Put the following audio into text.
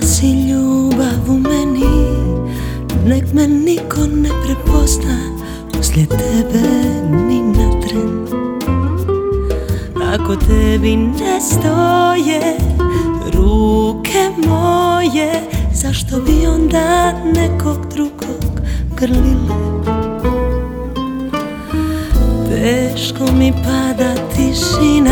si ljubav u meni, nek me niko ne prepozna poslije tebe ni na tren. Ako tebi ne stoje ruke moje, zašto bi onda nekog drugog grlile? Teško mi pada tišina